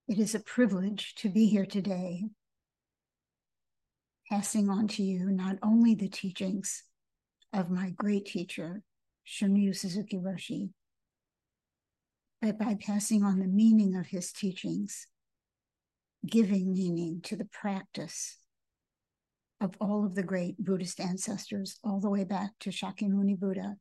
It is a privilege to be here today, passing on to you not only the teachings of my great teacher, Shunryu Suzuki Roshi, but by passing on the meaning of his teachings, giving meaning to the practice of all of the great Buddhist ancestors, all the way back to Shakyamuni Buddha.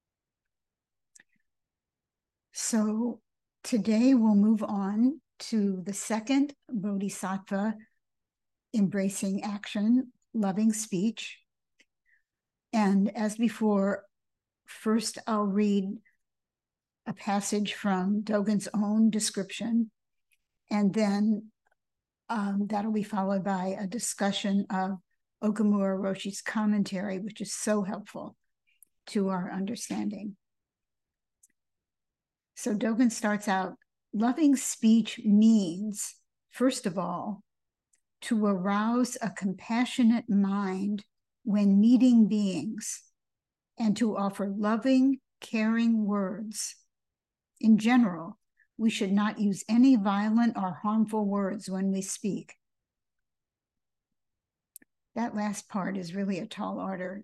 So today we'll move on to the second Bodhisattva, embracing action, loving speech. And as before, first I'll read a passage from Dogen's own description, and then that'll be followed by a discussion of Okumura Roshi's commentary, which is so helpful to our understanding. So Dogen starts out, loving speech means, first of all, to arouse a compassionate mind when meeting beings and to offer loving, caring words. In general, we should not use any violent or harmful words when we speak. That last part is really a tall order,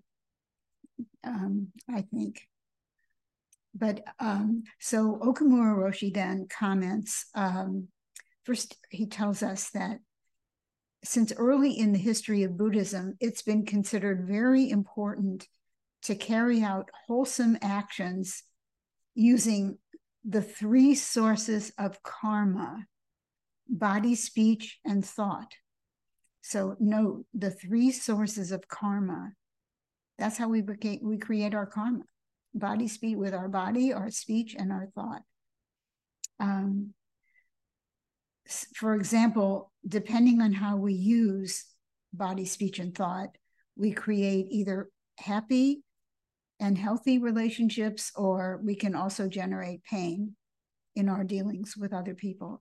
I think. But so Okumura Roshi then comments, first he tells us that since early in the history of Buddhism, it's been considered very important to carry out wholesome actions using the three sources of karma: body, speech, and thought. So note the three sources of karma. That's how we create our karma. Body, speech, with our body, our speech, and our thought. For example, depending on how we use body, speech, and thought, we create either happy and healthy relationships, or we can also generate pain in our dealings with other people.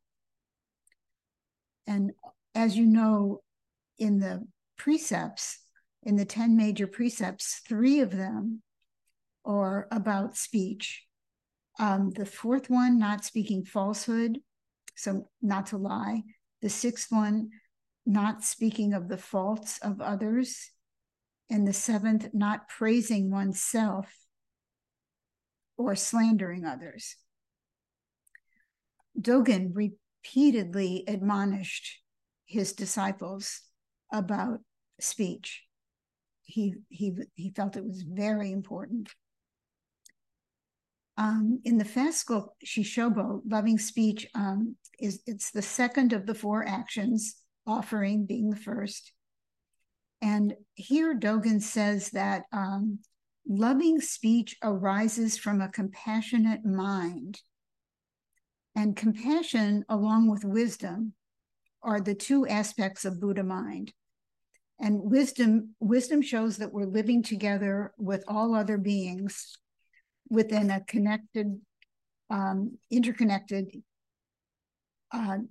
And as you know, in the precepts, in the 10 major precepts, 3 of them are about speech. The 4th one, not speaking falsehood, so not to lie. The 6th one, not speaking of the faults of others. And the 7th, not praising oneself or slandering others. Dogen repeatedly admonished his disciples about speech. He felt it was very important. In the fast school Shishobo, loving speech, it's the second of the 4 actions, offering being the first. And here Dogen says that loving speech arises from a compassionate mind. And compassion, along with wisdom, are the 2 aspects of Buddha mind. And wisdom shows that we're living together with all other beings within a connected, interconnected and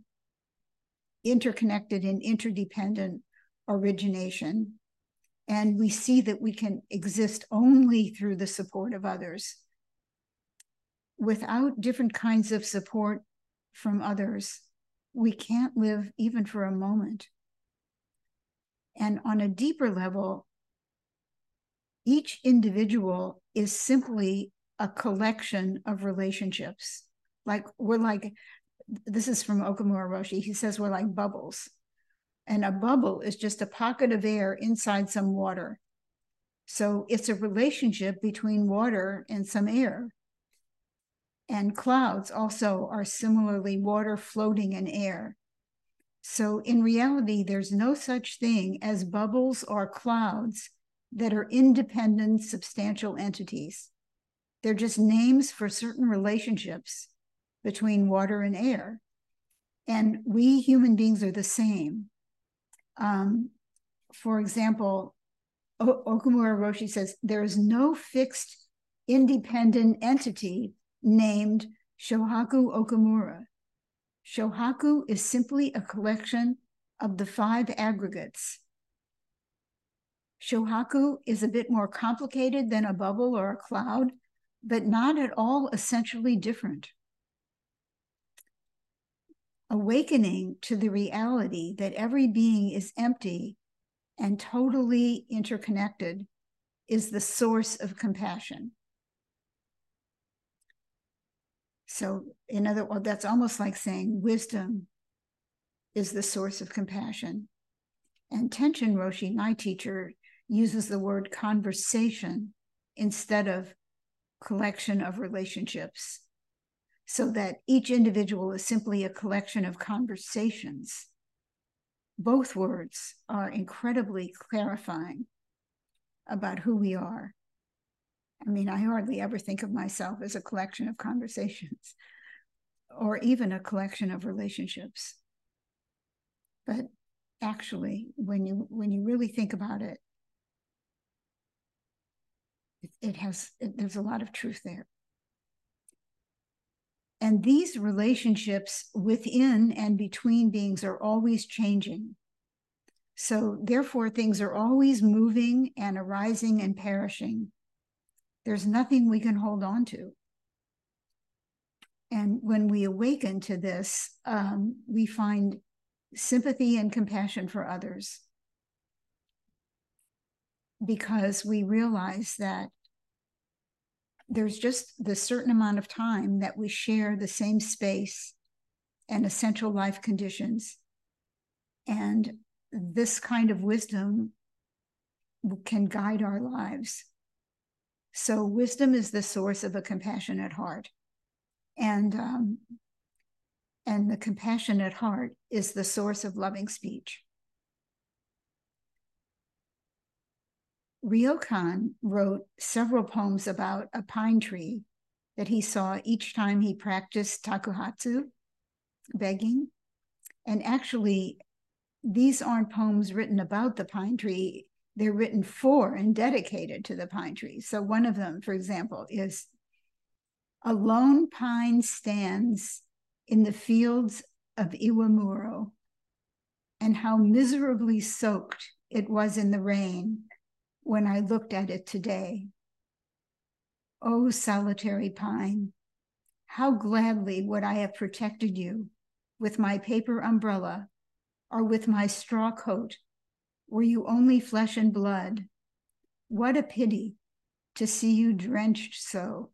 interdependent origination. And we see that we can exist only through the support of others. Without different kinds of support from others, we can't live even for a moment. And on a deeper level, each individual is simply a collection of relationships. This is from Okumura Roshi. He says we're like bubbles. And a bubble is just a pocket of air inside some water. So it's a relationship between water and some air. And clouds also are similarly water floating in air. So in reality, there's no such thing as bubbles or clouds that are independent, substantial entities. They're just names for certain relationships between water and air. And we human beings are the same. For example, Okumura Roshi says, there is no fixed independent entity named Shohaku Okumura. Shohaku is simply a collection of the 5 aggregates. Shohaku is a bit more complicated than a bubble or a cloud, but not at all essentially different. awakening to the reality that every being is empty and totally interconnected is the source of compassion. So in other words, that's almost like saying wisdom is the source of compassion. And Tenshin Roshi, my teacher, uses the word conversation instead of collection of relationships, so that each individual is simply a collection of conversations. Both words are incredibly clarifying about who we are. I mean, I hardly ever think of myself as a collection of conversations or even a collection of relationships. But actually, when you really think about it, there's a lot of truth there. And these relationships within and between beings are always changing. So therefore, things are always moving and arising and perishing. There's nothing we can hold on to. And when we awaken to this, we find sympathy and compassion for others, because we realize that there's just the certain amount of time that we share the same space and essential life conditions. And this kind of wisdom can guide our lives. So wisdom is the source of a compassionate heart. And the compassionate heart is the source of loving speech. Ryokan wrote several poems about a pine tree that he saw each time he practiced takuhatsu, begging. And actually, these aren't poems written about the pine tree. They're written for and dedicated to the pine tree. So one of them, for example, is, "A lone pine stands in the fields of Iwamuro, and how miserably soaked it was in the rain when I looked at it today. Oh, solitary pine, how gladly would I have protected you with my paper umbrella or with my straw coat, were you only flesh and blood. What a pity to see you drenched so."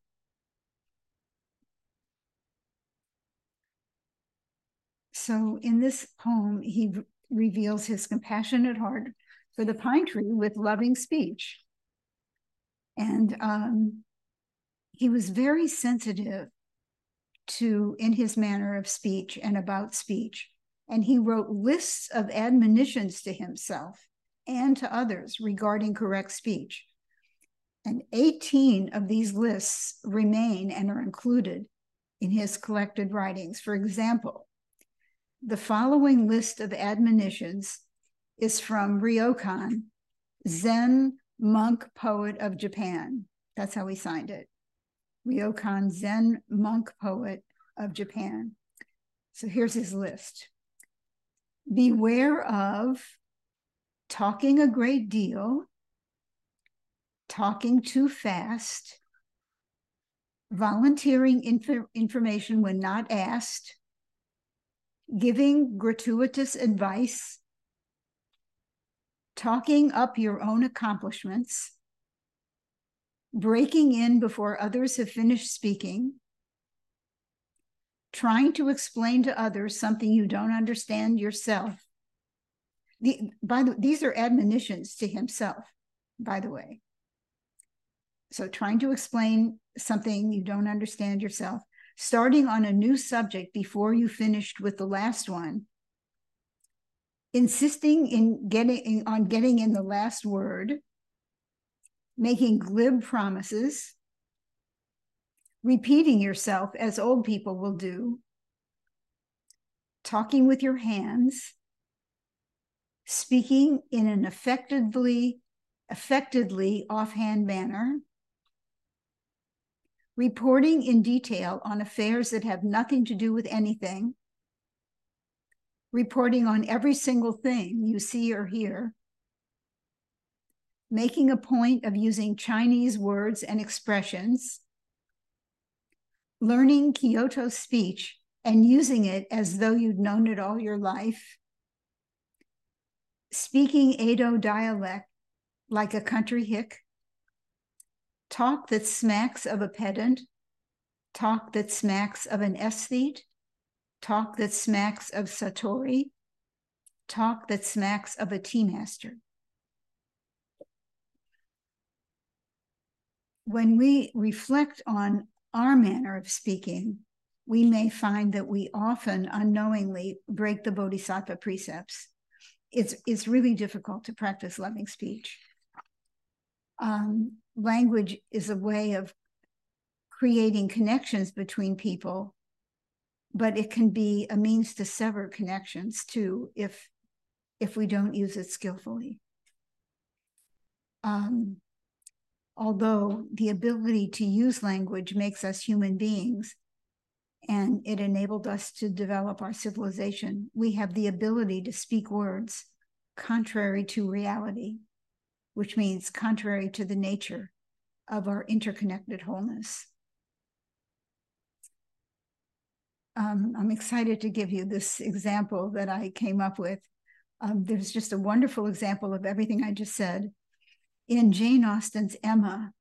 So in this poem, he reveals his compassionate heart for the pine tree with loving speech. And he was very sensitive in his manner of speech and about speech. And he wrote lists of admonitions to himself and to others regarding correct speech. And 18 of these lists remain and are included in his collected writings. For example, the following list of admonitions is from Ryokan, Zen monk poet of Japan. That's how he signed it. Ryokan, Zen monk poet of Japan. So here's his list. Beware of talking a great deal, talking too fast, volunteering information when not asked, giving gratuitous advice, talking up your own accomplishments, breaking in before others have finished speaking, trying to explain to others something you don't understand yourself. These are admonitions to himself, by the way. So trying to explain something you don't understand yourself, starting on a new subject before you finished with the last one, insisting on getting in the last word, making glib promises, repeating yourself as old people will do, talking with your hands, speaking in an affectedly offhand manner, reporting in detail on affairs that have nothing to do with anything, reporting on every single thing you see or hear, making a point of using Chinese words and expressions, learning Kyoto speech and using it as though you'd known it all your life. Speaking Edo dialect like a country hick. Talk that smacks of a pedant. Talk that smacks of an aesthete. Talk that smacks of Satori. Talk that smacks of a tea master. When we reflect on our manner of speaking, we may find that we often unknowingly break the Bodhisattva precepts. It's really difficult to practice loving speech. Language is a way of creating connections between people, but it can be a means to sever connections too if we don't use it skillfully. Although the ability to use language makes us human beings, and it enabled us to develop our civilization, we have the ability to speak words contrary to reality, which means contrary to the nature of our interconnected wholeness. I'm excited to give you this example that I came up with. There's just a wonderful example of everything I just said. In Jane Austen's Emma,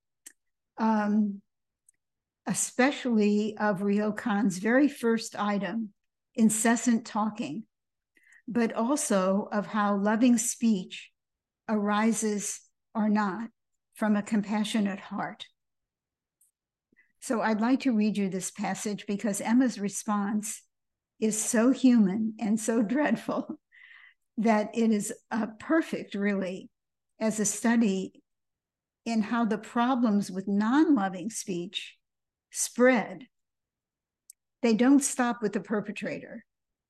especially of Ryokan's very first item, incessant talking, but also of how loving speech arises or not from a compassionate heart. So I'd like to read you this passage because Emma's response is so human and so dreadful that it is perfect, really, as a study in how the problems with non-loving speech spread. They don't stop with the perpetrator.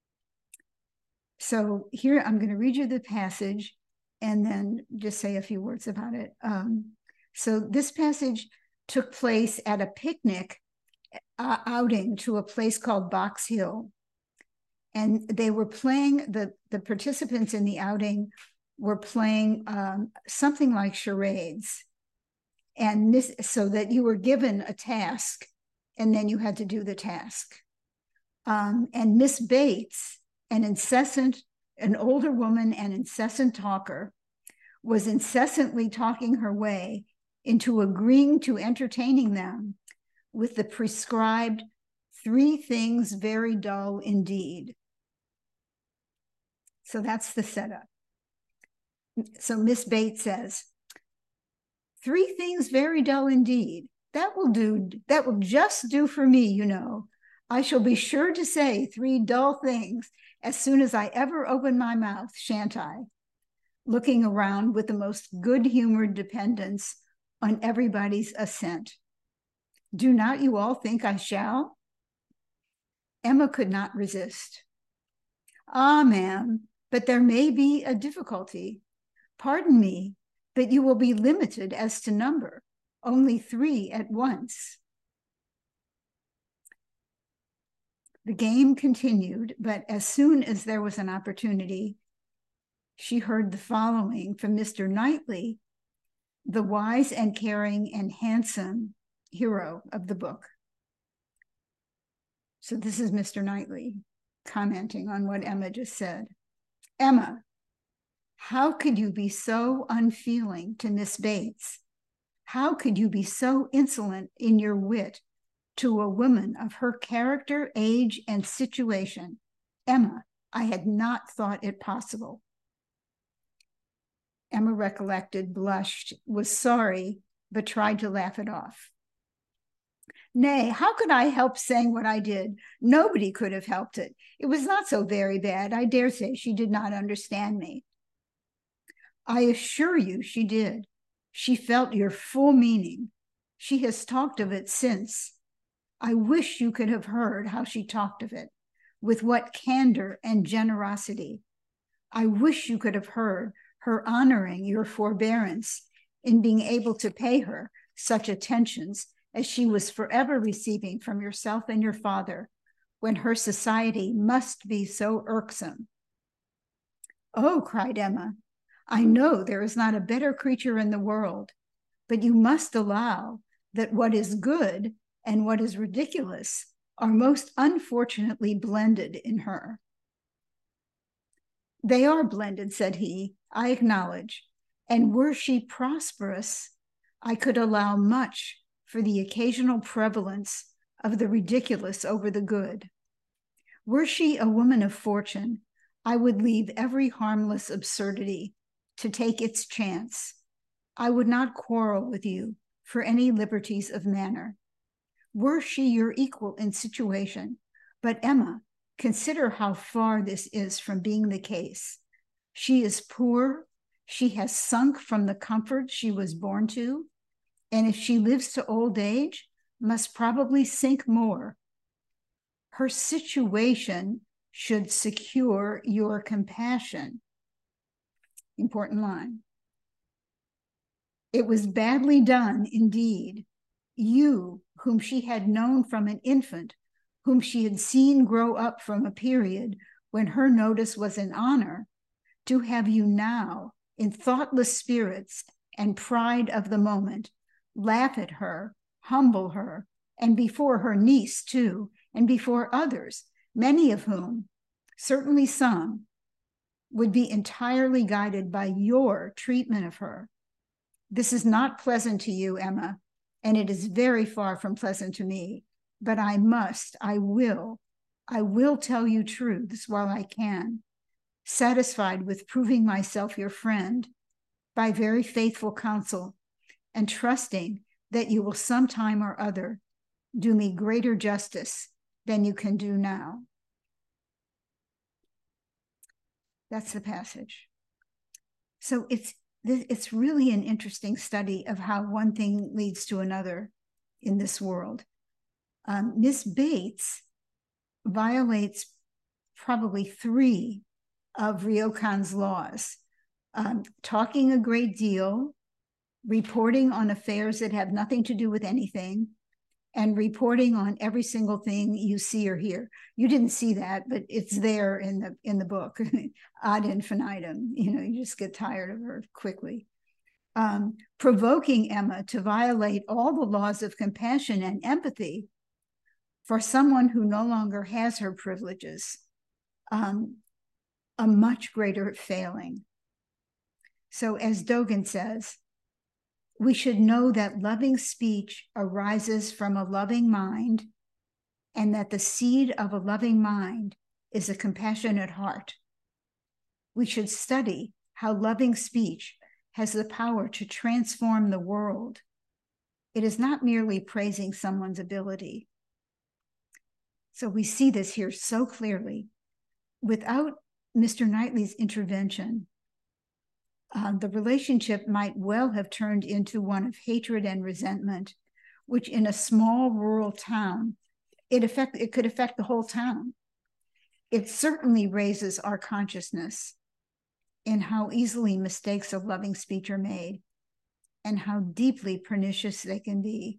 So here I'm going to read you the passage and then just say a few words about it. So this passage took place at a picnic outing to a place called Box Hill. And they were playing, the participants in the outing were playing something like charades. And this, so that you were given a task and then you had to do the task. And Miss Bates, an older woman and incessant talker, was incessantly talking her way into agreeing to entertaining them with the prescribed 3 things very dull indeed. So that's the setup. So Miss Bates says, 3 things very dull indeed. That will do. That will just do for me, you know. I shall be sure to say 3 dull things as soon as I ever open my mouth, shan't I? Looking around with the most good-humored dependence on everybody's assent. Do not you all think I shall? Emma could not resist. Ah, ma'am, but there may be a difficulty. Pardon me, but you will be limited as to number, only 3 at once. The game continued, but as soon as there was an opportunity, she heard the following from Mr. Knightley, the wise and caring and handsome hero of the book. So this is Mr. Knightley commenting on what Emma just said. Emma, how could you be so unfeeling to Miss Bates? How could you be so insolent in your wit to a woman of her character, age, and situation? Emma, I had not thought it possible. Emma recollected, blushed, was sorry, but tried to laugh it off. Nay, how could I help saying what I did? Nobody could have helped it. It was not so very bad. I dare say she did not understand me. I assure you she did. She felt your full meaning. She has talked of it since. I wish you could have heard how she talked of it, with what candor and generosity. I wish you could have heard her honoring your forbearance in being able to pay her such attentions as she was forever receiving from yourself and your father, when her society must be so irksome. Oh, cried Emma, I know there is not a better creature in the world, but you must allow that what is good and what is ridiculous are most unfortunately blended in her. They are blended, said he, I acknowledge, and were she prosperous, I could allow much for the occasional prevalence of the ridiculous over the good. Were she a woman of fortune, I would leave every harmless absurdity to take its chance. I would not quarrel with you for any liberties of manner. Were she your equal in situation, but Emma, consider how far this is from being the case. She is poor, she has sunk from the comfort she was born to, and if she lives to old age, must probably sink more. Her situation should secure your compassion. Important line. It was badly done, indeed. You, whom she had known from an infant, whom she had seen grow up from a period when her notice was an honor, to have you now, in thoughtless spirits and pride of the moment, laugh at her, humble her, and before her niece too, and before others, many of whom, certainly some, would be entirely guided by your treatment of her. This is not pleasant to you, Emma, and it is very far from pleasant to me, but I will tell you truths while I can, satisfied with proving myself your friend by very faithful counsel, and trusting that you will sometime or other do me greater justice than you can do now. That's the passage. So it's really an interesting study of how one thing leads to another in this world. Miss Bates violates probably 3 of Ryokan's laws. Talking a great deal, reporting on affairs that have nothing to do with anything, and reporting on every single thing you see or hear. You didn't see that, but it's there in the book, ad infinitum. You just get tired of her quickly. Provoking Emma to violate all the laws of compassion and empathy for someone who no longer has her privileges, a much greater failing. So as Dogen says, we should know that loving speech arises from a loving mind, and that the seed of a loving mind is a compassionate heart. We should study how loving speech has the power to transform the world. It is not merely praising someone's ability. So we see this here so clearly. Without Mr. Knightley's intervention, the relationship might well have turned into one of hatred and resentment, which in a small rural town, it could affect the whole town. It certainly raises our consciousness in how easily mistakes of loving speech are made and how deeply pernicious they can be.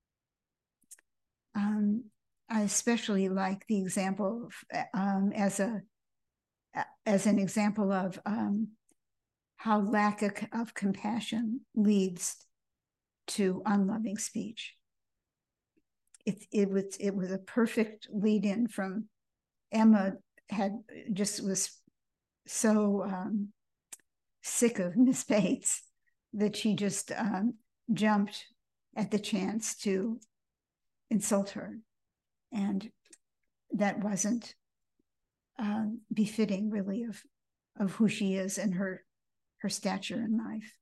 I especially like the example as an example of how lack of compassion leads to unloving speech. It was a perfect lead in from Emma was so sick of Miss Bates that she just jumped at the chance to insult her, and that wasn't befitting really of who she is and her stature in life.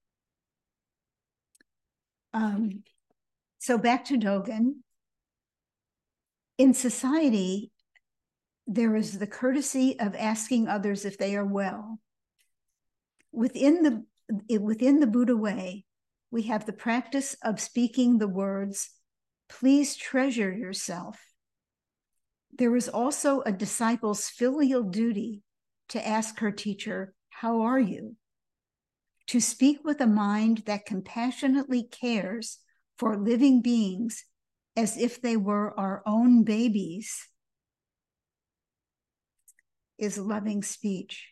So back to Dogen. In society, there is the courtesy of asking others if they are well. Within the Buddha way, we have the practice of speaking the words, please treasure yourself. There is also a disciple's filial duty to ask her teacher, how are you? To speak with a mind that compassionately cares for living beings as if they were our own babies is loving speech.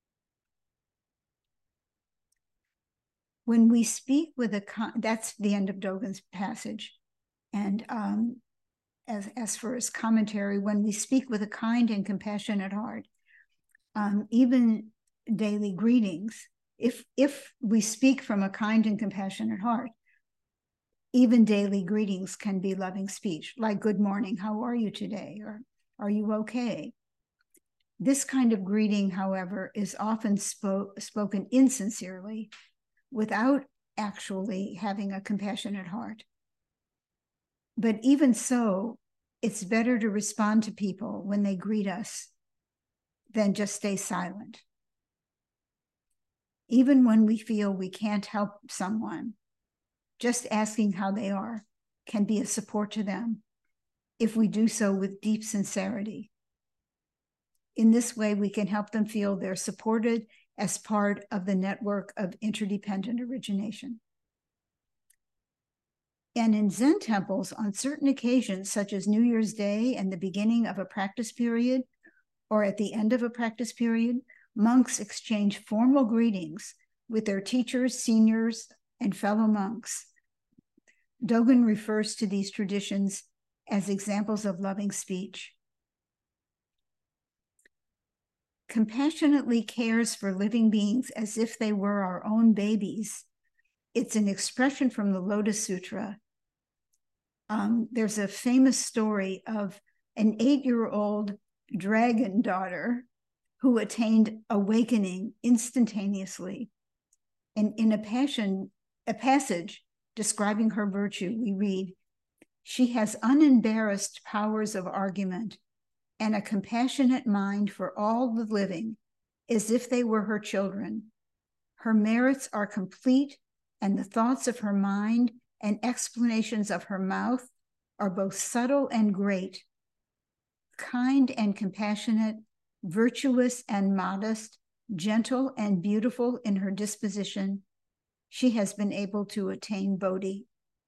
When we speak with that's the end of Dogen's passage. And as for his commentary, when we speak with a kind and compassionate heart, even daily greetings, if we speak from a kind and compassionate heart, even daily greetings can be loving speech, like good morning, how are you today? Or are you okay? This kind of greeting, however, is often spoken insincerely without actually having a compassionate heart. But even so, it's better to respond to people when they greet us than just stay silent. Even when we feel we can't help someone, just asking how they are can be a support to them if we do so with deep sincerity. In this way, we can help them feel they're supported as part of the network of interdependent origination. And in Zen temples, on certain occasions, such as New Year's Day and the beginning of a practice period, or at the end of a practice period, monks exchange formal greetings with their teachers, seniors, and fellow monks. Dogen refers to these traditions as examples of loving speech. Compassionately cares for living beings as if they were our own babies. It's an expression from the Lotus Sutra. There's a famous story of an 8-year-old dragon daughter who attained awakening instantaneously. And in a passage describing her virtue, we read, "She has unembarrassed powers of argument and a compassionate mind for all the living, as if they were her children. Her merits are complete, and the thoughts of her mind and explanations of her mouth are both subtle and great. Kind and compassionate, virtuous and modest, gentle and beautiful in her disposition, she has been able to attain Bodhi."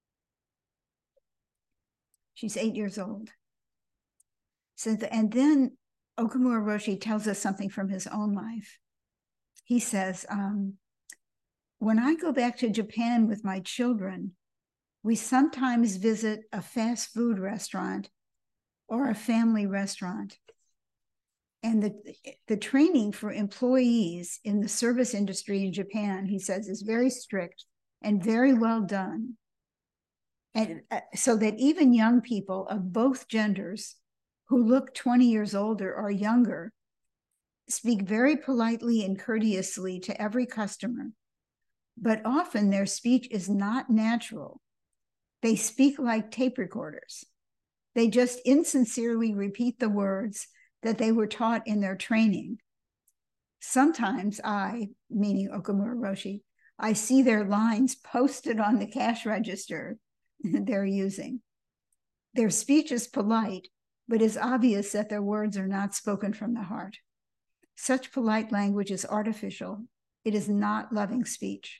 She's 8 years old. So and then Okumura Roshi tells us something from his own life. He says, when I go back to Japan with my children, we sometimes visit a fast food restaurant or a family restaurant. And the training for employees in the service industry in Japan, he says, is very strict and very well done. And so that even young people of both genders who look 20 years older or younger speak very politely and courteously to every customer. But often their speech is not natural. They speak like tape recorders. They just insincerely repeat the words that they were taught in their training. Sometimes I, meaning Okumura Roshi, I see their lines posted on the cash register they're using. Their speech is polite, but it's obvious that their words are not spoken from the heart. Such polite language is artificial. It is not loving speech.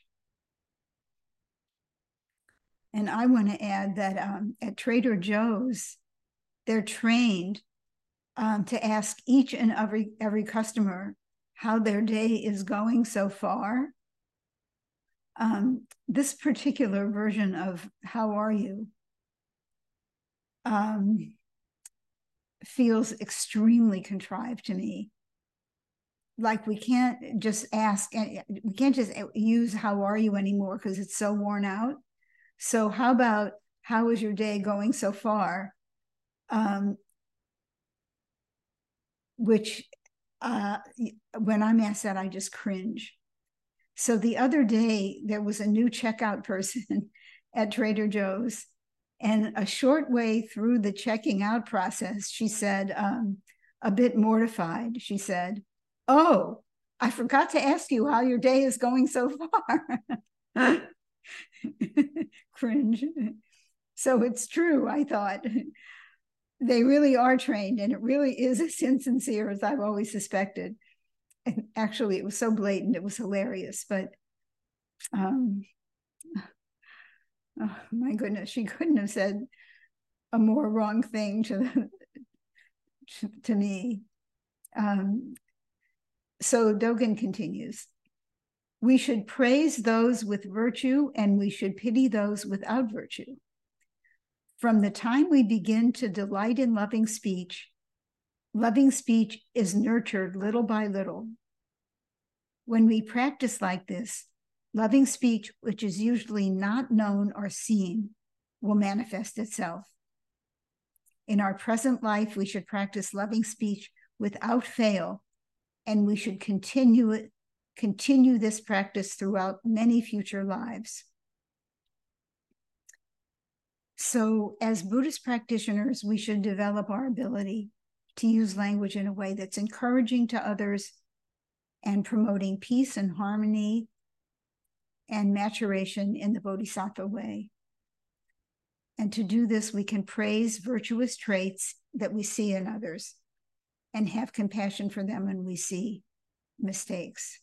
And I want to add that at Trader Joe's, they're trained to ask each and every customer how their day is going so far. This particular version of "how are you" feels extremely contrived to me. Like we can't just ask, we can't just use "how are you" anymore because it's so worn out. So how about "how is your day going so far?" Which when I'm asked that, I just cringe. So the other day, there was a new checkout person at Trader Joe's, and a short way through the checking out process, she said, a bit mortified, she said, "Oh, I forgot to ask you how your day is going so far." Cringe. So it's true, I thought. They really are trained, and it really is as insincere as I've always suspected. And actually, it was so blatant, it was hilarious. But oh my goodness, she couldn't have said a more wrong thing to me. So Dogen continues, "We should praise those with virtue, and we should pity those without virtue. From the time we begin to delight in loving speech is nurtured little by little. When we practice like this, loving speech, which is usually not known or seen, will manifest itself. In our present life, we should practice loving speech without fail, and we should continue this practice throughout many future lives. So as Buddhist practitioners, we should develop our ability to use language in a way that's encouraging to others and promoting peace and harmony and maturation in the Bodhisattva way. And to do this, we can praise virtuous traits that we see in others and have compassion for them when we see mistakes.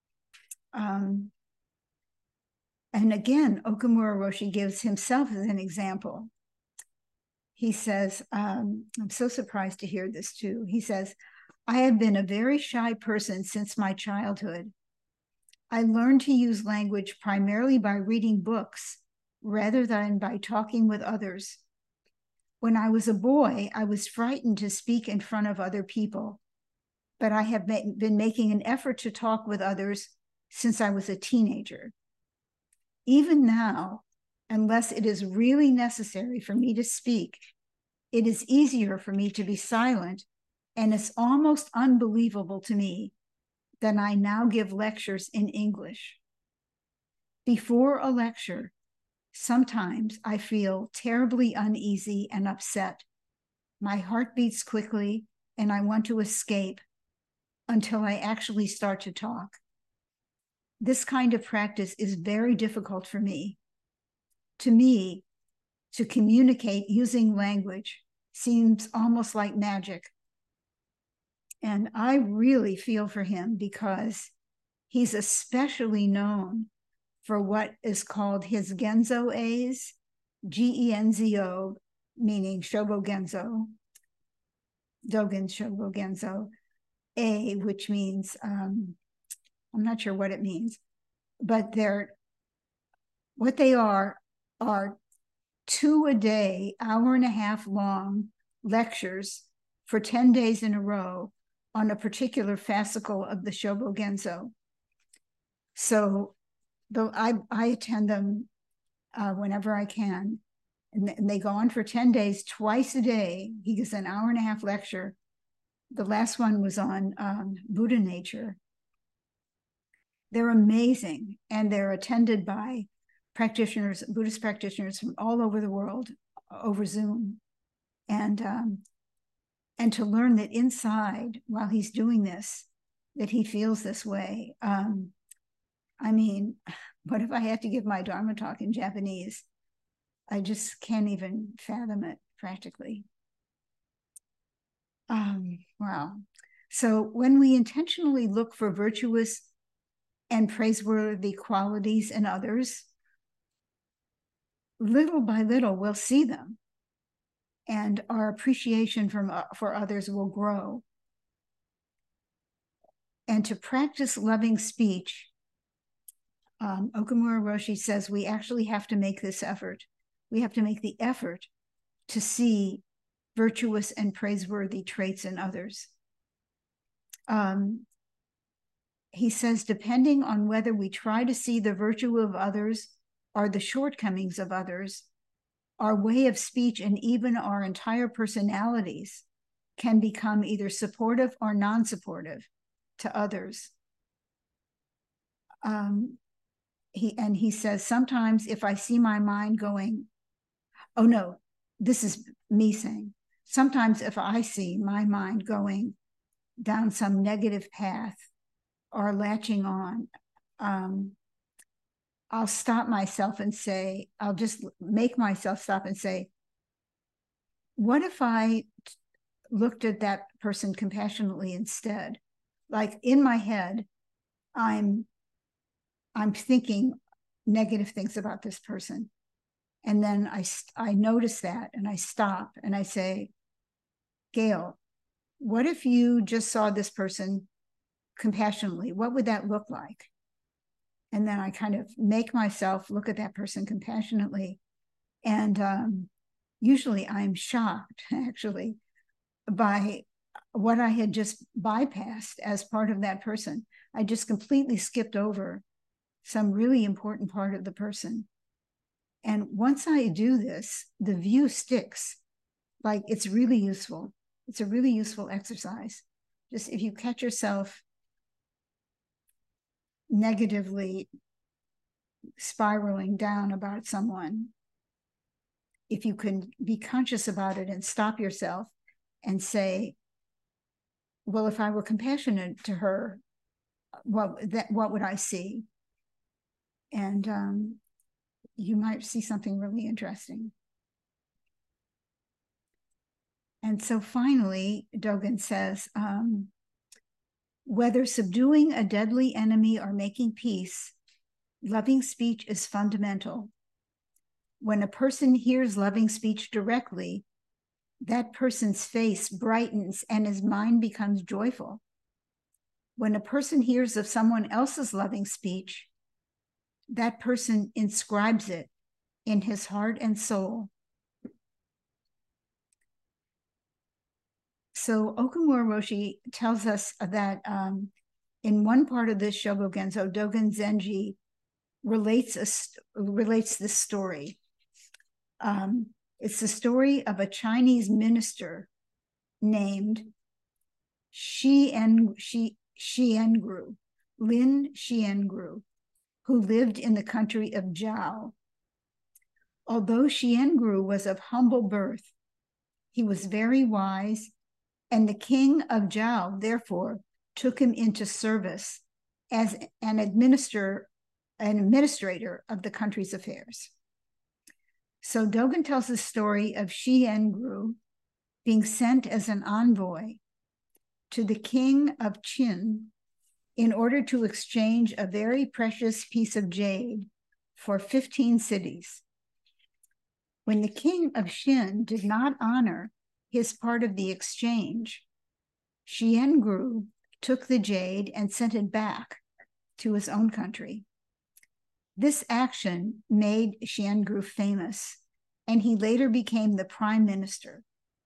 And again, Okumura Roshi gives himself as an example. He says, I'm so surprised to hear this too. He says, I have been a very shy person since my childhood. I learned to use language primarily by reading books rather than by talking with others. When I was a boy, I was frightened to speak in front of other people, but I have been making an effort to talk with others since I was a teenager. Even now, unless it is really necessary for me to speak, it is easier for me to be silent, and it's almost unbelievable to me that I now give lectures in English. Before a lecture, sometimes I feel terribly uneasy and upset. My heart beats quickly, and I want to escape until I actually start to talk. This kind of practice is very difficult for me. To me, to communicate using language seems almost like magic. And I really feel for him because he's especially known for what is called his Genzo A's, Genzo, meaning Shobo Genzo, Dogen Shobo Genzo, A, which means, I'm not sure what it means, but what they are 2 a day, hour and a half long lectures for 10 days in a row on a particular fascicle of the Shobo Genzo. So I attend them whenever I can, and they go on for 10 days, twice a day. He gives an hour and a half lecture. The last one was on Buddha nature. They're amazing, and they're attended by practitioners, Buddhist practitioners from all over the world over Zoom. And to learn that inside, while he's doing this, that he feels this way. I mean, what if I had to give my Dharma talk in Japanese? I just can't even fathom it practically. Wow. So when we intentionally look for virtuous and praiseworthy qualities in others, little by little, we'll see them, and our appreciation for others will grow. And to practice loving speech, Okumura Roshi says we actually have to make this effort. We have to make the effort to see virtuous and praiseworthy traits in others. He says, depending on whether we try to see the virtue of others or the shortcomings of others, our way of speech and even our entire personalities can become either supportive or non-supportive to others. He says, sometimes if I see my mind going, oh no, this is me saying, sometimes if I see my mind going down some negative path or latching on, I'll stop myself and say, I'll just make myself stop and say, what if I looked at that person compassionately instead? Like in my head, I'm thinking negative things about this person. And then I notice that and I stop and I say, Gail, what if you just saw this person compassionately? What would that look like? And then I kind of make myself look at that person compassionately. And Usually I'm shocked, actually, by what I had just bypassed as part of that person. I just completely skipped over some really important part of the person. And once I do this, the view sticks. Like, it's really useful. It's a really useful exercise. Just if you catch yourself negatively spiraling down about someone, if you can be conscious about it and stop yourself and say, well, if I were compassionate to her, what would I see? And you might see something really interesting. And so finally, Dogen says, whether subduing a deadly enemy or making peace, loving speech is fundamental. When a person hears loving speech directly, that person's face brightens and his mind becomes joyful. When a person hears of someone else's loving speech, that person inscribes it in his heart and soul. So Okumura Roshi tells us that in one part of this Shogo Genzo, Dogen Zenji relates this story. It's the story of a Chinese minister named Lin Xiangru, who lived in the country of Zhao. Although Xiangru was of humble birth, he was very wise, and the king of Zhao, therefore, took him into service as an administrator of the country's affairs. So Dogen tells the story of Xiangru being sent as an envoy to the king of Qin in order to exchange a very precious piece of jade for 15 cities. When the king of Qin did not honor his part of the exchange, Xiangru took the jade and sent it back to his own country. This action made Xiangru famous, and he later became the prime minister.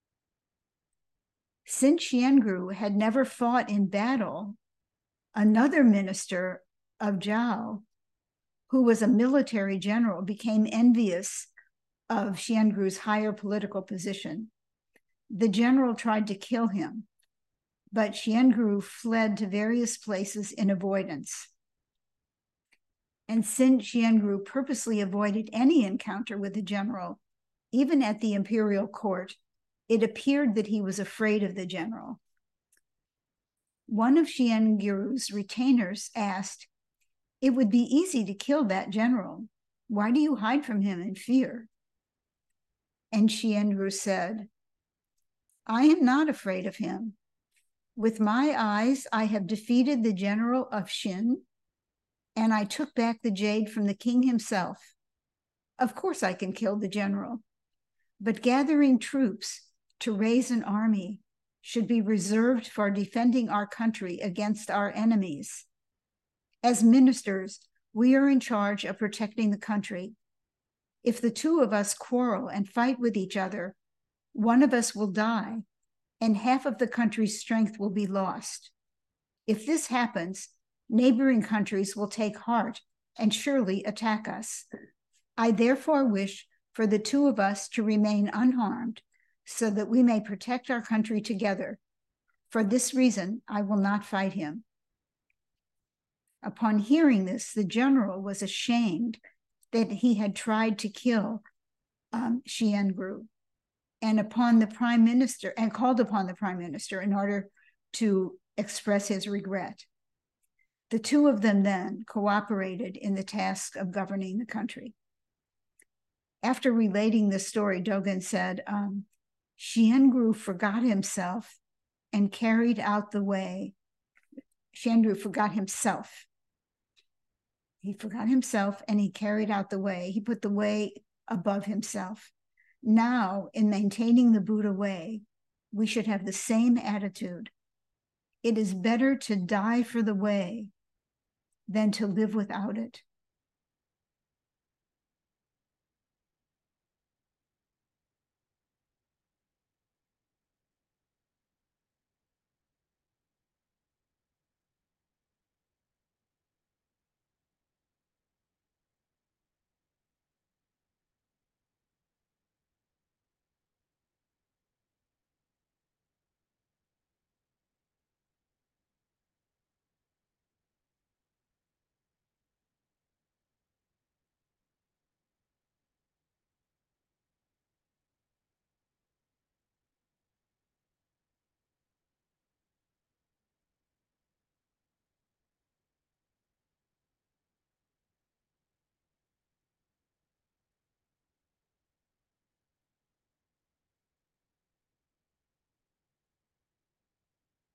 Since Xiangru had never fought in battle, another minister of Zhao, who was a military general, became envious of Xiangru's higher political position. The general tried to kill him, but Xiangru fled to various places in avoidance. And since Xiangru purposely avoided any encounter with the general, even at the imperial court, it appeared that he was afraid of the general. One of Xiangru's retainers asked, "It would be easy to kill that general. Why do you hide from him in fear?" And Xiangru said, "I am not afraid of him. With my eyes, I have defeated the general of Qin, and I took back the jade from the king himself. Of course I can kill the general, but gathering troops to raise an army should be reserved for defending our country against our enemies. As ministers, we are in charge of protecting the country. If the two of us quarrel and fight with each other, one of us will die, and half of the country's strength will be lost. If this happens, neighboring countries will take heart and surely attack us. I therefore wish for the two of us to remain unharmed so that we may protect our country together. For this reason, I will not fight him." Upon hearing this, the general was ashamed that he had tried to kill Xiangru, and called upon the prime minister in order to express his regret. The two of them then cooperated in the task of governing the country. After relating the story, Dogen said, Xiangru forgot himself and carried out the way. Xiangru forgot himself. He forgot himself and he carried out the way. He put the way above himself. Now, in maintaining the Buddha way, we should have the same attitude. It is better to die for the way than to live without it.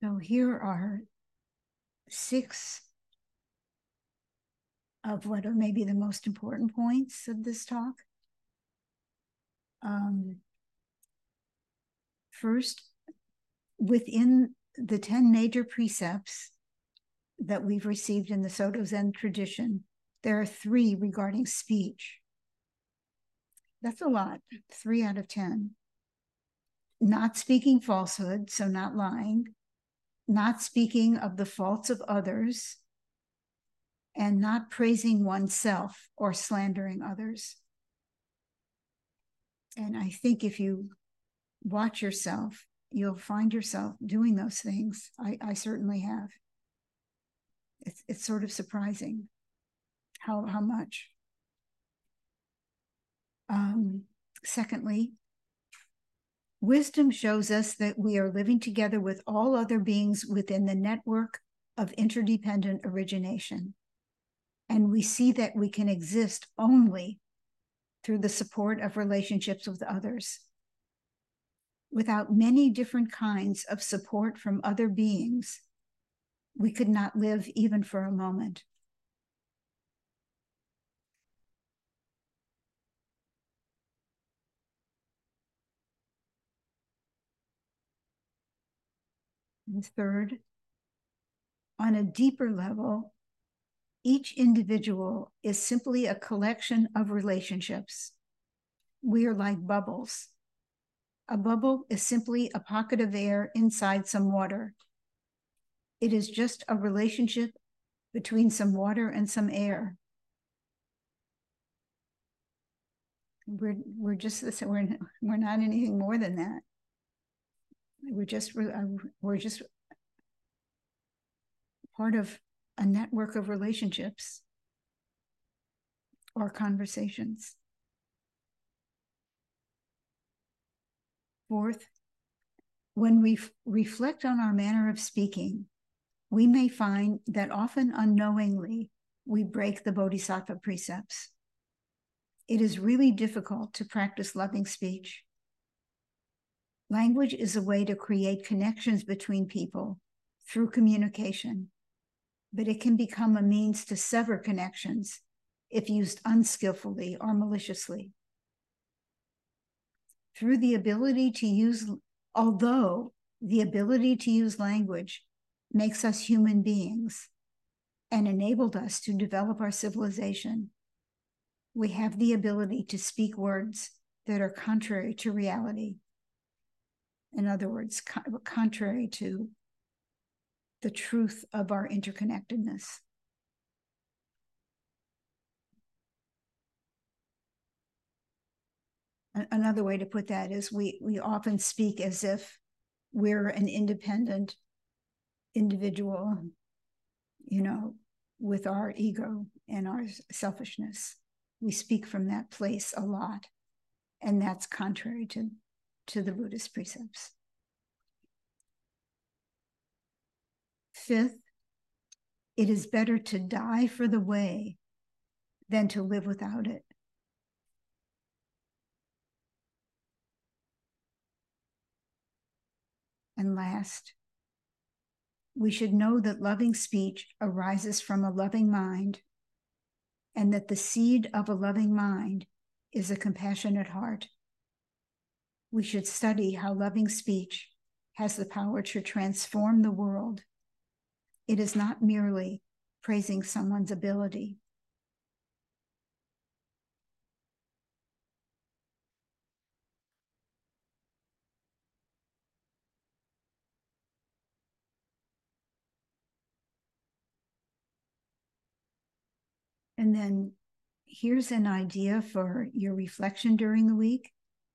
So here are 6 of what are maybe the most important points of this talk. First, within the 10 major precepts that we've received in the Soto Zen tradition, there are 3 regarding speech. That's a lot, 3 out of 10. Not speaking falsehood, so not lying, not speaking of the faults of others, and not praising oneself or slandering others. And I think if you watch yourself, you'll find yourself doing those things. I certainly have. It's sort of surprising how much. Secondly, wisdom shows us that we are living together with all other beings within the network of interdependent origination. And we see that we can exist only through the support of relationships with others. Without many different kinds of support from other beings, we could not live even for a moment. And third, on a deeper level, each individual is simply a collection of relationships. We are like bubbles. A bubble is simply a pocket of air inside some water. It is just a relationship between some water and some air. We're just this. We're not anything more than that. We're just part of a network of relationships or conversations. Fourth, when we reflect on our manner of speaking, we may find that often unknowingly we break the Bodhisattva precepts. It is really difficult to practice loving speech. Language is a way to create connections between people through communication, but it can become a means to sever connections if used unskillfully or maliciously. Through the ability to use, although the ability to use language makes us human beings and enabled us to develop our civilization, we have the ability to speak words that are contrary to reality. In other words, contrary to the truth of our interconnectedness. Another way to put that is we often speak as if we're an independent individual, with our ego and our selfishness. We speak from that place a lot, and that's contrary to the Buddhist precepts. Fifth, it is better to die for the way than to live without it. And last, we should know that loving speech arises from a loving mind, and that the seed of a loving mind is a compassionate heart. We should study how loving speech has the power to transform the world. It is not merely praising someone's ability. And then here's an idea for your reflection during the week.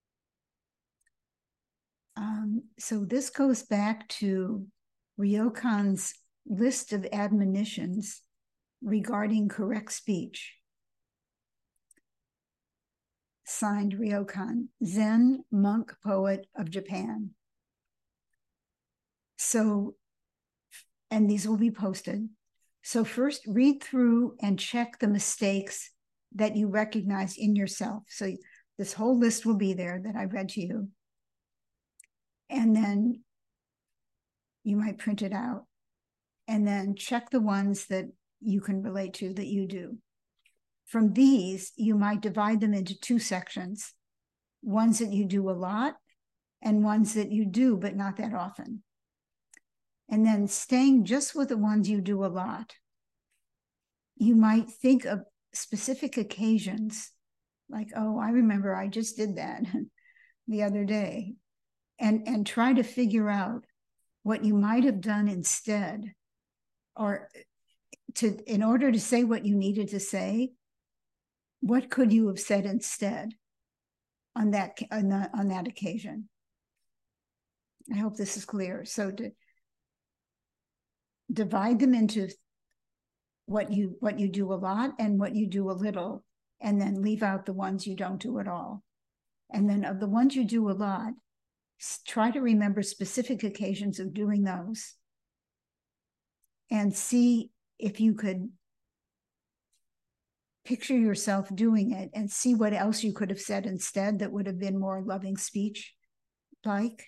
So this goes back to Ryokan's list of admonitions regarding correct speech. Signed, Ryokan, Zen monk poet of Japan. So, and these will be posted. So first read through and check the mistakes that you recognize in yourself. So this whole list will be there that I read to you. And then You might print it out and then check the ones that you can relate to that you do. From these, you might divide them into two sections, ones that you do a lot and ones that you do, but not that often. And then staying just with the ones you do a lot, you might think of specific occasions like, oh, I remember I just did that the other day, and try to figure out what you might have done instead, or in order to say what you needed to say, what could you have said instead on that occasion? I hope this is clear. So to divide them into what you do a lot and what you do a little, and then leave out the ones you don't do at all. And then of the ones you do a lot, try to remember specific occasions of doing those and see if you could picture yourself doing it and see what else you could have said instead that would have been more loving speech like.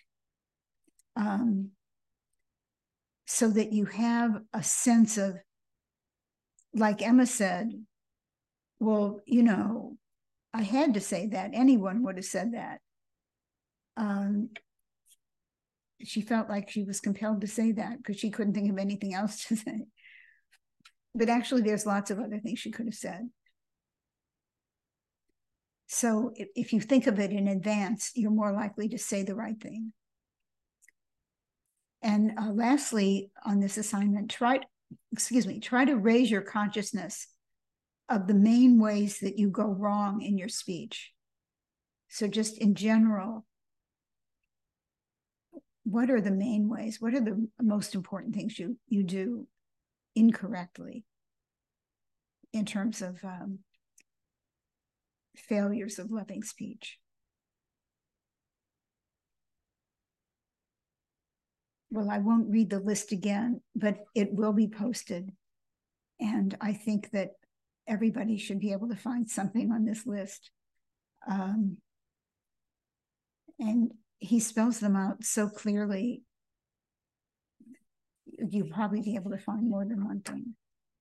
So that you have a sense of, like Emma said, well, you know, I had to say that. Anyone would have said that. She felt like she was compelled to say that because she couldn't think of anything else to say. But actually, there's lots of other things she could have said. So if you think of it in advance, you're more likely to say the right thing. And lastly, on this assignment, try to raise your consciousness of the main ways that you go wrong in your speech. So just in general, what are the main ways? What are the most important things you do incorrectly in terms of failures of loving speech? Well, I won't read the list again, but it will be posted. And I think that everybody should be able to find something on this list. And he spells them out so clearly, you'll probably be able to find more than one thing.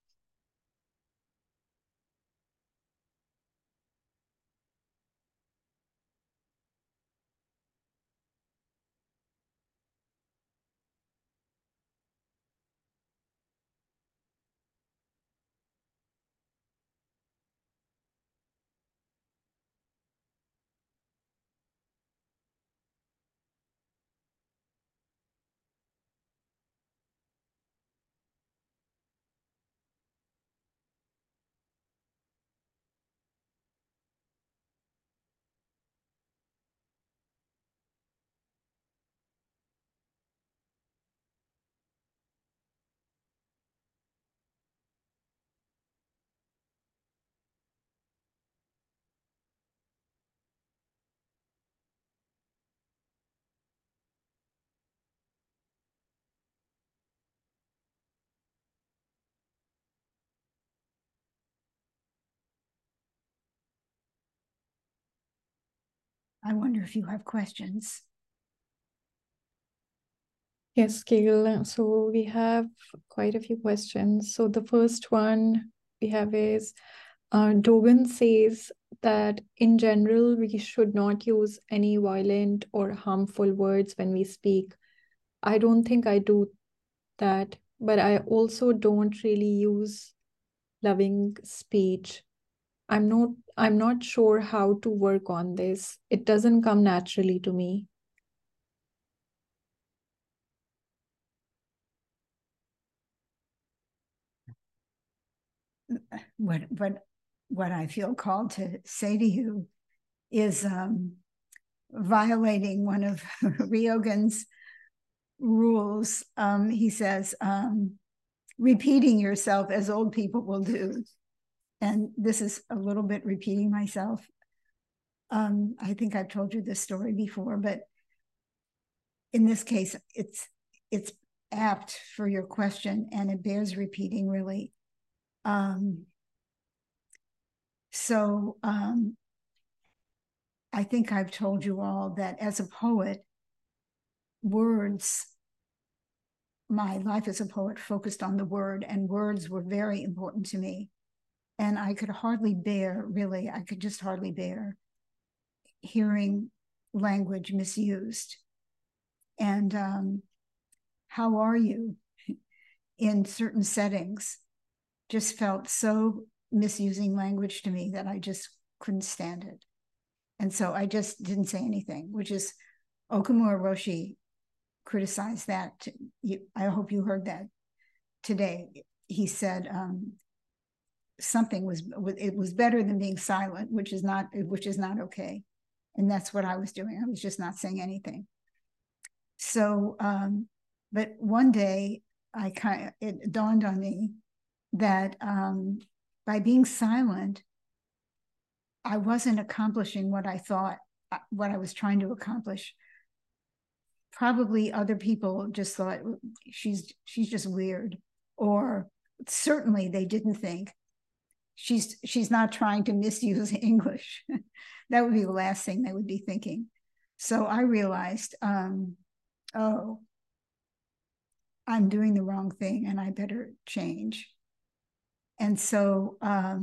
I wonder if you have questions. Yes, Kegel. So we have quite a few questions. So the first one we have is, Dogen says that in general, we should not use any violent or harmful words when we speak. I don't think I do that, but I also don't really use loving speech. I'm not sure how to work on this. It doesn't come naturally to me. What I feel called to say to you is violating one of Ryogan's rules. He says, repeating yourself as old people will do. And this is a little bit repeating myself. I think I've told you this story before, but in this case, it's apt for your question and it bears repeating really. So I think I've told you all that as a poet, words my life as a poet focused on the word, and words were very important to me. And I could hardly bear, really, I could just hardly bear hearing language misused. And how are you in certain settings just felt so misusing language to me that I just couldn't stand it. And so I just didn't say anything, which is Okumura Roshi criticized that. I hope you heard that today. He said something was better than being silent, which is not okay. And that's what I was doing. I was just not saying anything. So, but one day it dawned on me that by being silent, I wasn't accomplishing what I thought, what I was trying to accomplish. Probably other people just thought she's just weird, or certainly they didn't think she's not trying to misuse English. That would be the last thing they would be thinking. So I realized, oh, I'm doing the wrong thing and I better change. And so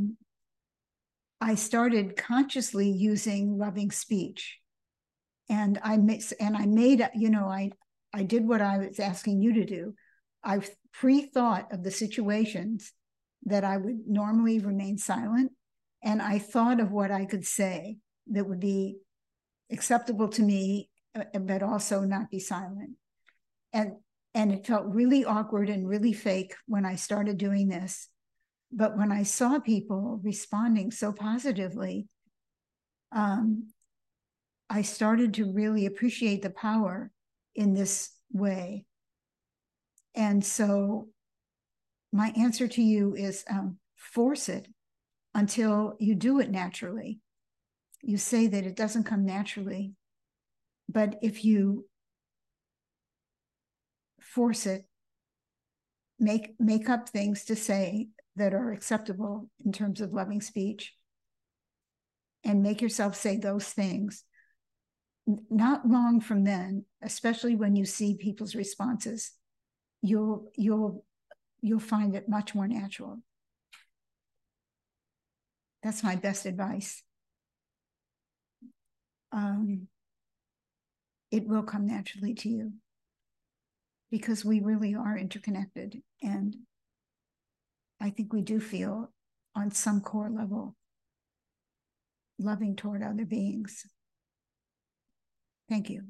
I started consciously using loving speech. And I made, you know, I did what I was asking you to do. I pre-thought of the situations that I would normally remain silent. And I thought of what I could say that would be acceptable to me, but also not be silent. And it felt really awkward and really fake when I started doing this. But when I saw people responding so positively, I started to really appreciate the power in this way. And so my answer to you is force it until you do it naturally. You say that it doesn't come naturally, but if you force it, make up things to say that are acceptable in terms of loving speech, and make yourself say those things, not long from then, especially when you see people's responses, you'll find it much more natural. That's my best advice. It will come naturally to you because we really are interconnected. And I think we do feel on some core level loving toward other beings. Thank you.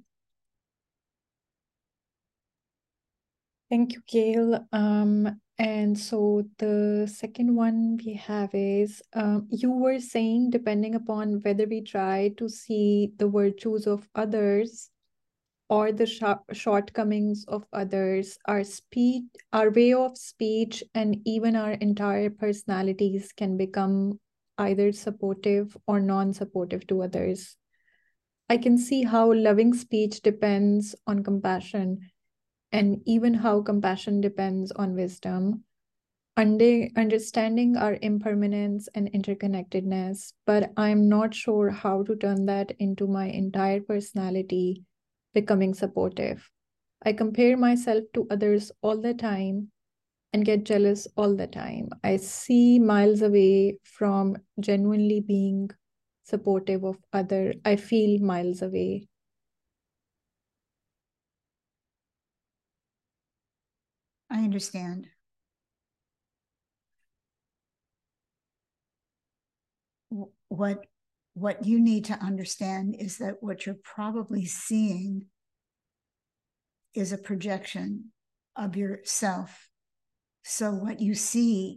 Thank you, Gail. And so the second one we have is, you were saying, depending upon whether we try to see the virtues of others or the shortcomings of others, our speech, our way of speech, and even our entire personalities can become either supportive or non-supportive to others. I can see how loving speech depends on compassion, and even how compassion depends on wisdom, understanding our impermanence and interconnectedness, but I'm not sure how to turn that into my entire personality becoming supportive. I compare myself to others all the time and get jealous all the time. I see miles away from genuinely being supportive of other. I feel miles away. I understand. What you need to understand is that what you're probably seeing is a projection of yourself. So what you see,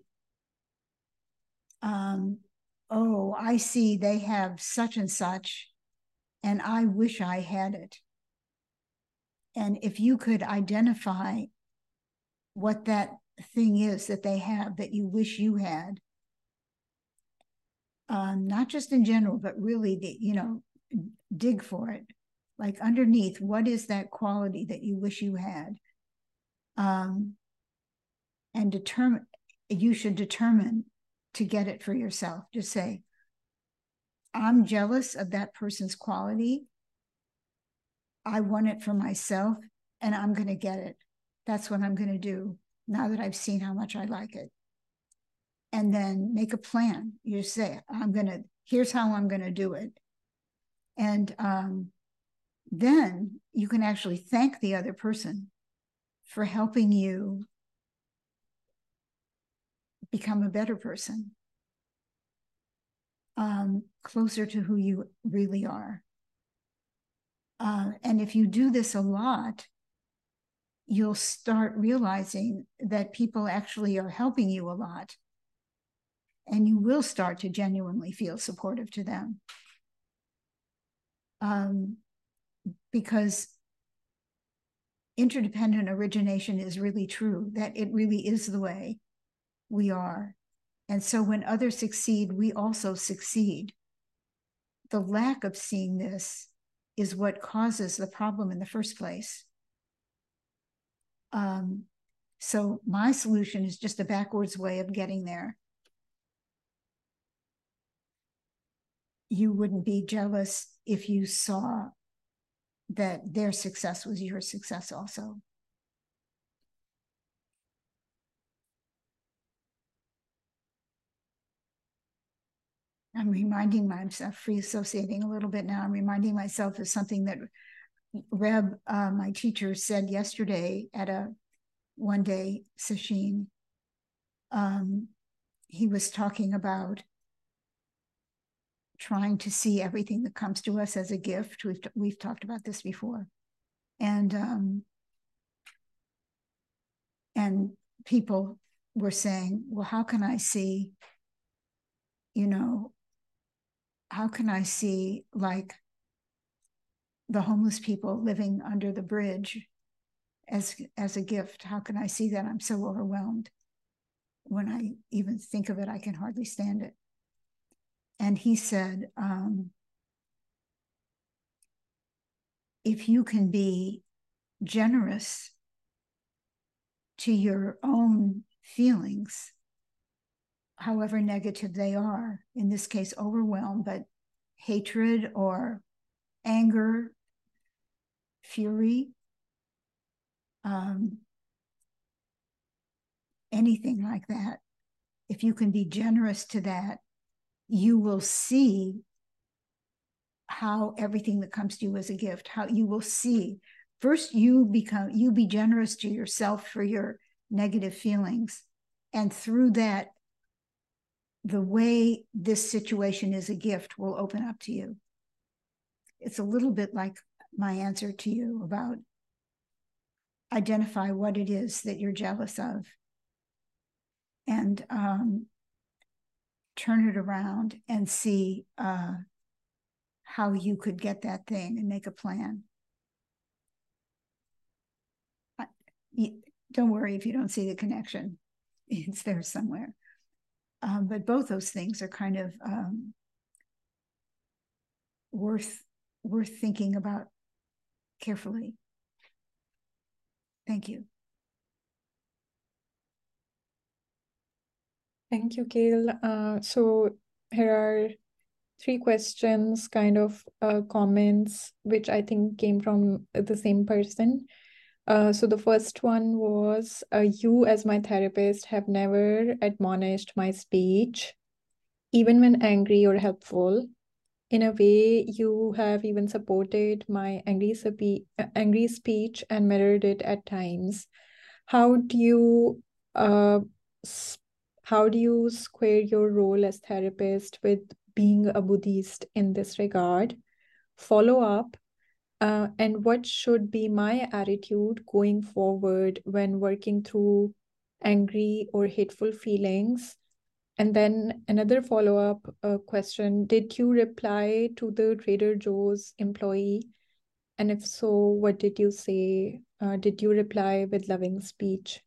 oh, I see they have such and such, and I wish I had it. And if you could identify what that thing is that they have that you wish you had, not just in general, but really, dig for it. Like underneath, what is that quality that you wish you had? And you should determine to get it for yourself. Just say, I'm jealous of that person's quality. I want it for myself, and I'm going to get it. That's what I'm going to do now that I've seen how much I like it. And then make a plan. You say, here's how I'm going to do it. And then you can actually thank the other person for helping you become a better person, closer to who you really are. And if you do this a lot, you'll start realizing that people actually are helping you a lot. And you will start to genuinely feel supportive to them. Because interdependent origination is really true, that it really is the way we are. And so when others succeed, we also succeed. The lack of seeing this is what causes the problem in the first place. So my solution is just a backwards way of getting there. You wouldn't be jealous if you saw that their success was your success also. I'm reminding myself, free associating a little bit now, I'm reminding myself of something that Reb, my teacher, said yesterday at a one-day session. He was talking about trying to see everything that comes to us as a gift. We've talked about this before. And people were saying, well, how can I see, how can I see like the homeless people living under the bridge as a gift? How can I see that? I'm so overwhelmed. When I even think of it, I can hardly stand it. And he said, if you can be generous to your own feelings, however negative they are, in this case, overwhelm, but hatred or anger, fury, anything like that, if you can be generous to that, you will see how everything that comes to you as a gift, how you will see. First, you be generous to yourself for your negative feelings. And through that, the way this situation is a gift will open up to you. It's a little bit like my answer to you about identify what it is that you're jealous of and turn it around and see how you could get that thing and make a plan. Don't worry if you don't see the connection. It's there somewhere. But both those things are kind of worth thinking about carefully. Thank you. Thank you, Gail. So here are 3 questions, kind of comments, which I think came from the same person. So the first one was, you as my therapist have never admonished my speech, even when angry or helpful. In a way, you have even supported my angry speech and mirrored it at times. How do you square your role as therapist with being a Buddhist in this regard? Follow up. And what should be my attitude going forward when working through angry or hateful feelings? And then another follow-up question, did you reply to the Trader Joe's employee? And if so, what did you say? Did you reply with loving speech?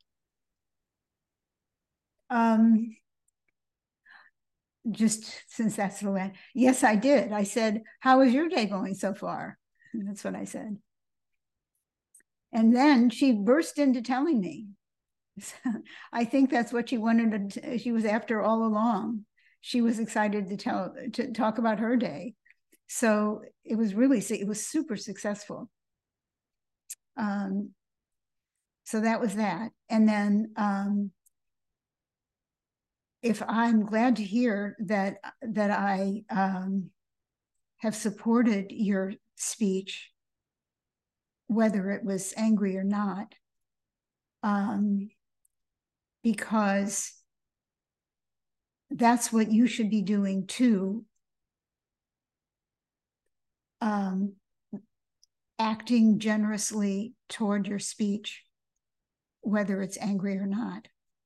Just since that's the way, yes, I did. I said, how is your day going so far? And that's what I said. And then she burst into telling me. I think that's what she wanted to, she was after all along. She was excited to talk about her day. So it was super successful. So that was that. And then if I'm glad to hear that I have supported your speech, whether it was angry or not, because that's what you should be doing too. Acting generously toward your speech, whether it's angry or not.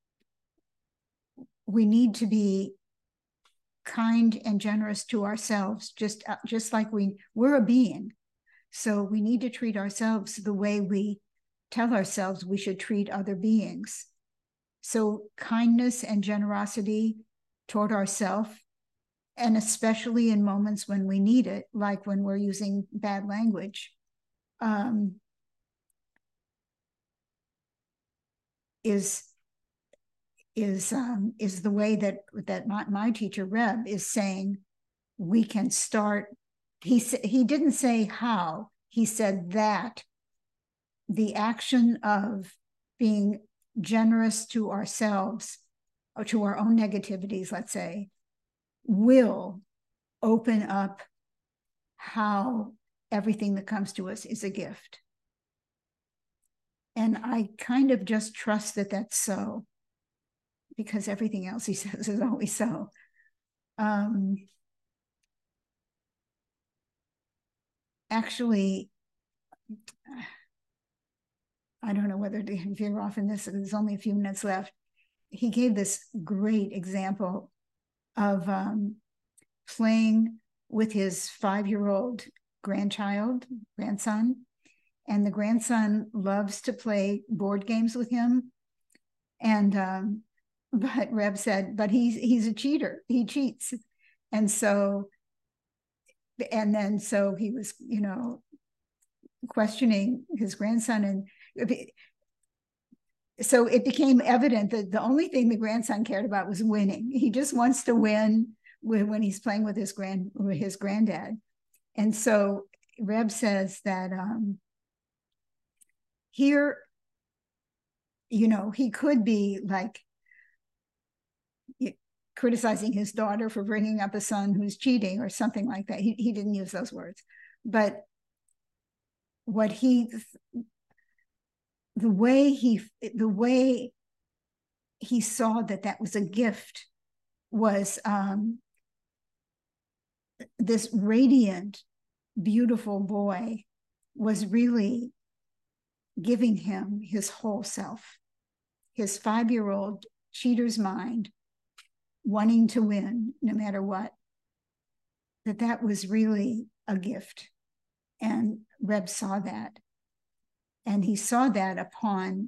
We need to be kind and generous to ourselves, just like we're a being. So we need to treat ourselves the way we tell ourselves we should treat other beings. So kindness and generosity toward ourselves, and especially in moments when we need it, like when we're using bad language, is the way that my teacher Reb is saying we can start. He didn't say how. He said that the action of being generous to ourselves or to our own negativities, let's say, will open up how everything that comes to us is a gift. And I kind of just trust that that's so, because everything else he says is always so. Actually, I don't know whether to veer off in this, there's only a few minutes left. He gave this great example of playing with his 5-year-old grandson, and the grandson loves to play board games with him. And but Reb said, but he's a cheater. He cheats. And then he was, questioning his grandson. And so it became evident that the only thing the grandson cared about was winning. He just wants to win when he's playing with his granddad. And so Reb says that here, he could be like criticizing his daughter for bringing up a son who's cheating or something like that. He didn't use those words, but the way he saw that was a gift was this radiant, beautiful boy was really giving him his whole self, his 5-year-old cheater's mind, wanting to win no matter what, that was really a gift. And Reb saw that. And he saw that upon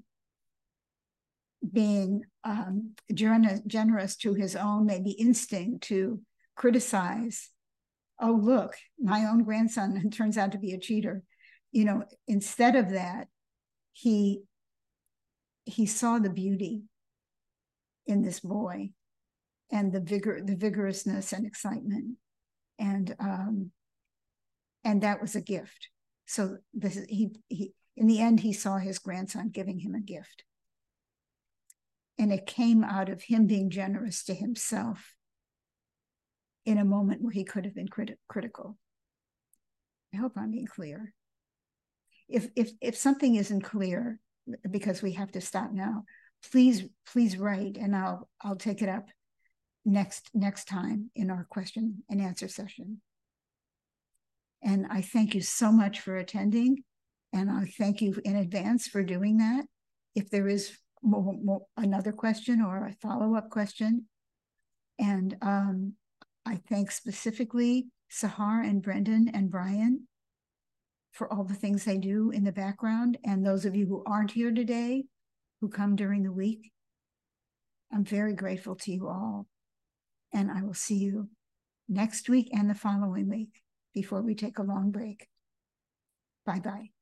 being generous to his own maybe instinct to criticize. Oh, look, my own grandson turns out to be a cheater. Instead of that, he saw the beauty in this boy and the vigorousness and excitement. And that was a gift. So he in the end, he saw his grandson giving him a gift. And it came out of him being generous to himself in a moment where he could have been critical. I hope I'm being clear. If something isn't clear, because we have to stop now, please write, and I'll take it up next time in our question and answer session. And I thank you so much for attending, and I thank you in advance for doing that. If there is another question or a follow-up question, and I thank specifically Sahar and Brendan and Brian for all the things they do in the background, and those of you who aren't here today, who come during the week. I'm very grateful to you all, and I will see you next week and the following week before we take a long break. Bye-bye.